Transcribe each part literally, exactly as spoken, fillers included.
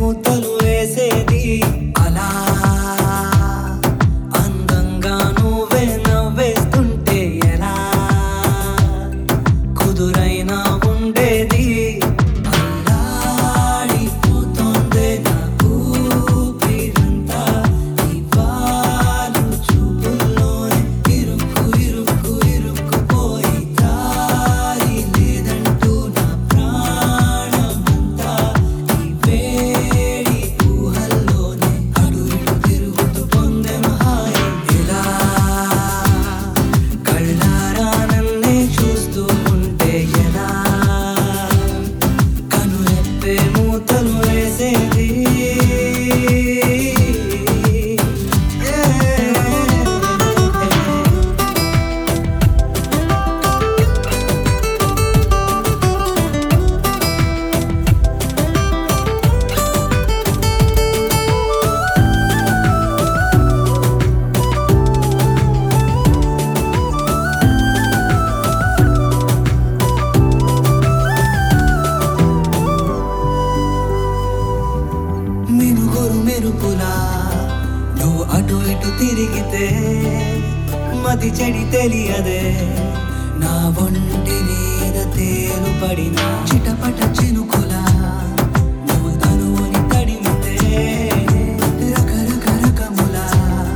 మూతలు వేసేది అలా అందంగా నువ్వే నవ్వేస్తుంటే ఎలా కుదురైనా ఉండేది అల్లాడిపోతోందే నా ఊపిరంతా నీ వాలు చూపుల్లోనే ఇరుక్కు ఇరుక్కు ఇరుక్కుపోయి దారి లేదంటూ నా ప్రాణమంతా ఈ వేడి ఊహల్లోనే అటు ఇటు తిరుగుతూ పొందెను హాయి ఇలా కళ్ళారా నన్నే చూస్తూ ఉంటే ఎలా కనురెప్పే మూతలు వేసేది మినుగురు మెరుపులా నువ్వు అటు ఇటు తిరిగితే మతి చెడి తెలియదే నా ఒంటి మీద తేలు పడిన చిటపట చినుకులా నువ్వు తనువుని తడిమితే రకరక రకములా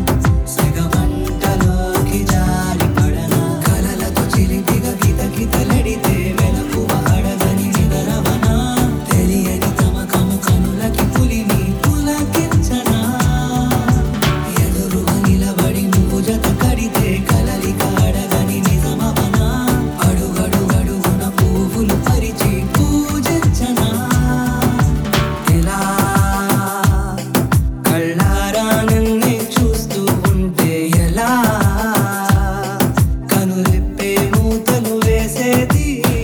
సెగమంటలోకి జారి పడన కలలతో చిలిపిగా గిత గితలడితే మెలకువ అడగని నిదరవనా తెలియని తమకము కనులకి పులిని పులకించనా ఎదురుగా నిలబడి నువ్వు జత కడితే కలలిక అడగని నిజమవనా అడుగడుగడుగున పువ్వులు పరిచి పూజించనా ఇలా కళ్ళారా నన్నే చూస్తూ ఉంటే ఎలా కనురెప్పే మూతలు వేసేది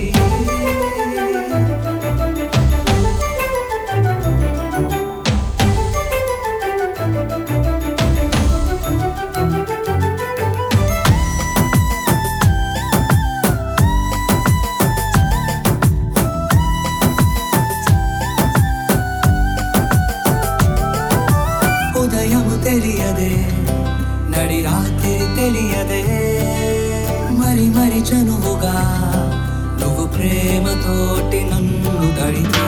ఉదయం తెలియదే నడి రాత్రి తెలియదే మరి మరి చనువుగా నువ్వు ప్రేమతోటి నన్ను తడితే